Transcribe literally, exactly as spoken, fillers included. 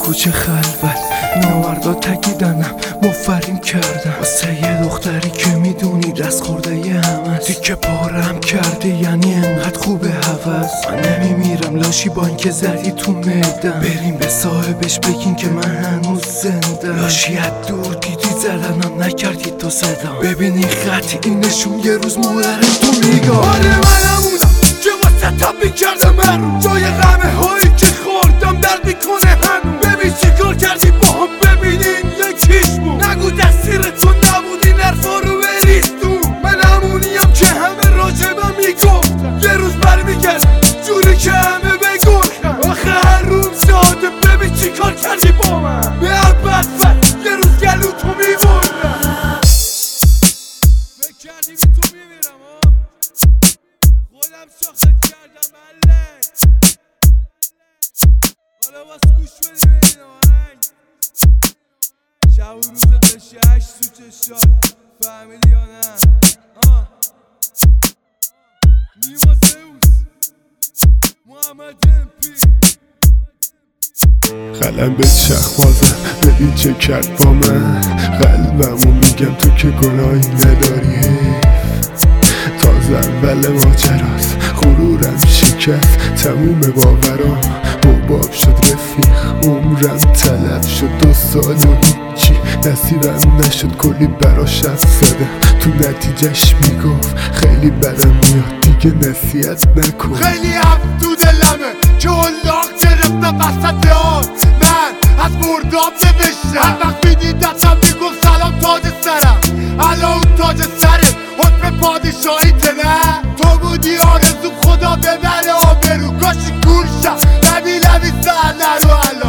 کوچه خلوت ناوردا تکیدنم مفرین کردم واسه یه دختری که میدونی دست خورده یه همه تیکه پارم کرده، یعنی انقدر خوبه هوس. من نمیمیرم لاشی با اینکه زدی تو میدم، بریم به صاحبش بگین که من هنوز زنده. لاشی از دور دیدی زدنم نکردی تو صدام، ببین این خط این نشون یه روز مادرم تو میگم. آره منمونم که واسه تبی کردم من جای غمه هایی که خوردم درد میکنه هنوز. ببین چی کار کردی با هم، ببینین یکیش بود. نگو دستیر تو نبودی نرفا رو بریز تو. من همونیم که همه راجبم میگفتن، یه روز برمیگردم جوری که همه بگفتن. آخه هر روم زاده ببین چی کار کردی با من، به هر بدفت یه روز گلو تو میبردم. فکر کردی بی تو میمیرم ها، خودم شاخت کردم ملک. حالا باز گوش بدی ببین آهنگ. شب و روزت بشه هشت تو چشات، فهمیدی یا نه؟ آه نیما سئوس محمد امپی. قلم به چرخ بازم ببین چه کرد با من، قلبمو میگم تو که گناهی نداری. تازه اول ماجراست غرورم شکست، تموم باورام حباب شد رفیق، عمرم تلف شد دو سال و هیچی نصیبم نشد. کلی براش حرف زدم تو نتیجهش میگفت خیلی بدم میاد دیگه نصیحت نکن. خیلی هم تو دلمه که هلاک گرفتم وسط آن، من از مرداب نوشتم. هر وقت میدیدتم میگفت سلام تاج سرم، الان اون تاج سرم حکم پادشاهی نه. تو بودی آرزو خدا ببره آبرو، کاشی گورشم نبی نبی سر نرو الان.